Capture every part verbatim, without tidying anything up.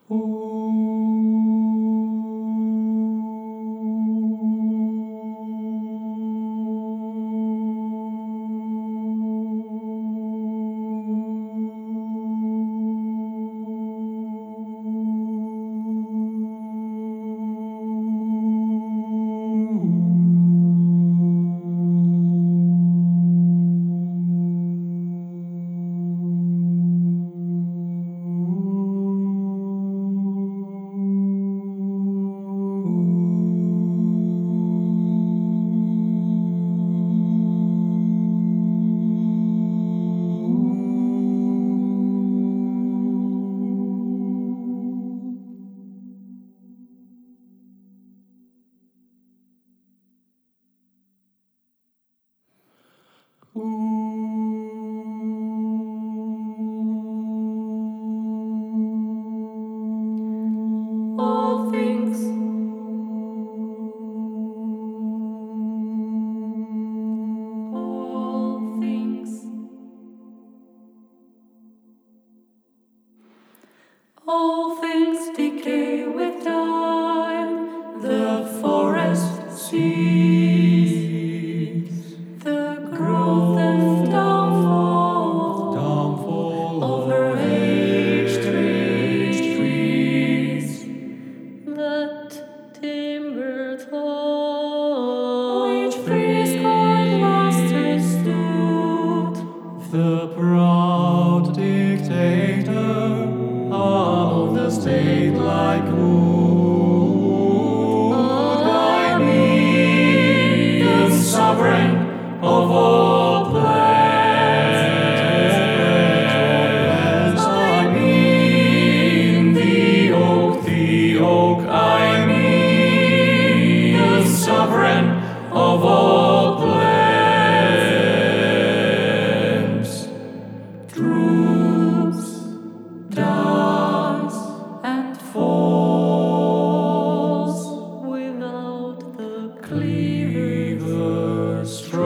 All things, all things, all things decay with time. The forest sees the growth and downfall, downfall of her aged trees. That timber tall, which threescore lustres stood, the proud dictator of the state like wood. I mean the sovereign of all plants. I mean the oak, the oak. I mean the sovereign of all plants. Droops, dies, and falls without the cleaver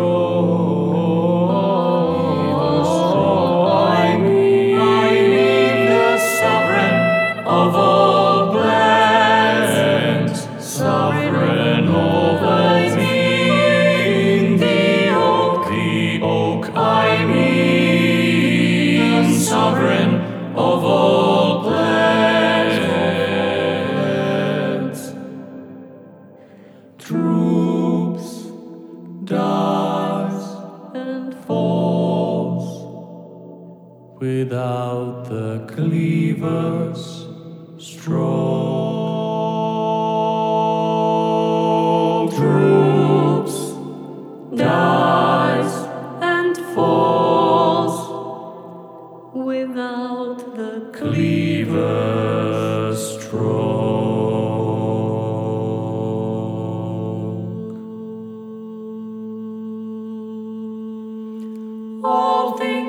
strong. I mean, I mean the sovereign of all plants, sovereign of all. I mean the oak, the oak. I mean sovereign of all plants. Droops, dies, and falls without the cleavers strong. Droops, dies, and falls without the cleavers strong. all things.